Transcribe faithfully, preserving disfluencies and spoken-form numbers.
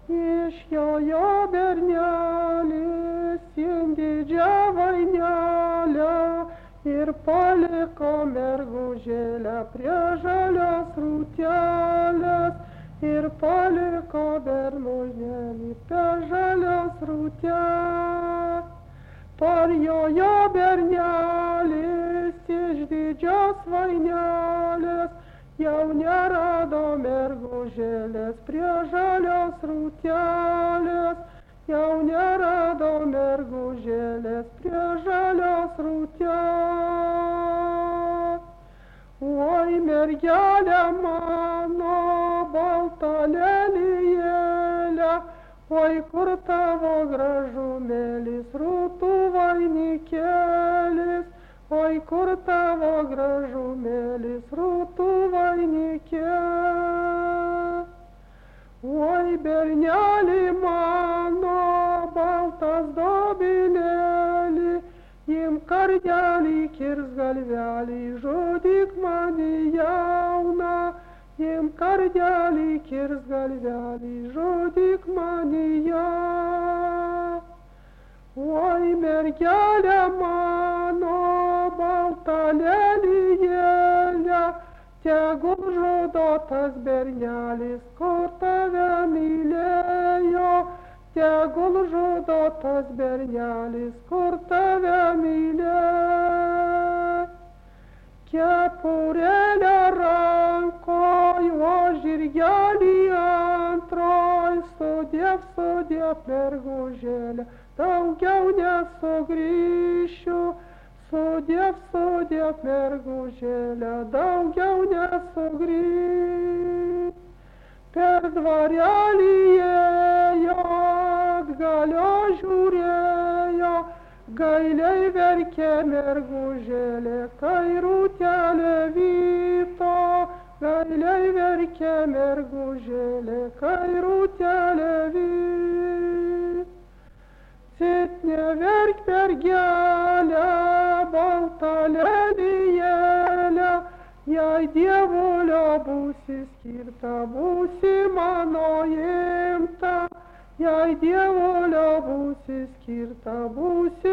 Išjojo bernelis į didžią vainelę ir paliko mergužėlę prie žalios rūtelės. Ir paliko bernužėlį prie žalios rūtelės. Parjojo bernelis iš didžios vainelės, jau nerado mergužėlės prie žalios rūtelės, jau nerado mergužėlės prie žalios rūtelės. Oi, mergelė mano, balta lelijėlė, oi, kur tavo gražumėlis, rūtų vainikėlis, oi, kur tavo gražumėlis, rūtų vainikėlis. Oi, berneli mano, baltas dobilėli, im kardelį kirs galvelį, žudyk mane jauną, im kardelį kirs galvelį, žudyk mane jauną. Oi, mergelė mano, balta lelijėlė, tegul žudo tas bernelis, kur tave mylėjo, tegul žudo tas bernelis, kur tave mylėjo. Kepurėlė rankoj, o žirgelį antroj, sudėv, sudėv mergužėlė, daugiau nesugrįšiu, sudėv, sudėv mergužėlė, daugiau nesugrįšiu. Per dvarelį ėjo, atgalio žiūrėjo, gailiai verkė mergužėlė, kai rūtelė vyto, gailiai verkė mergužėlė, kai rūtelė vyto. Cit neverk mergelė, balta lelijėlė, jei dievulio būsi skirta, būsi mano imta, jei dievulio būsi skirta, būsi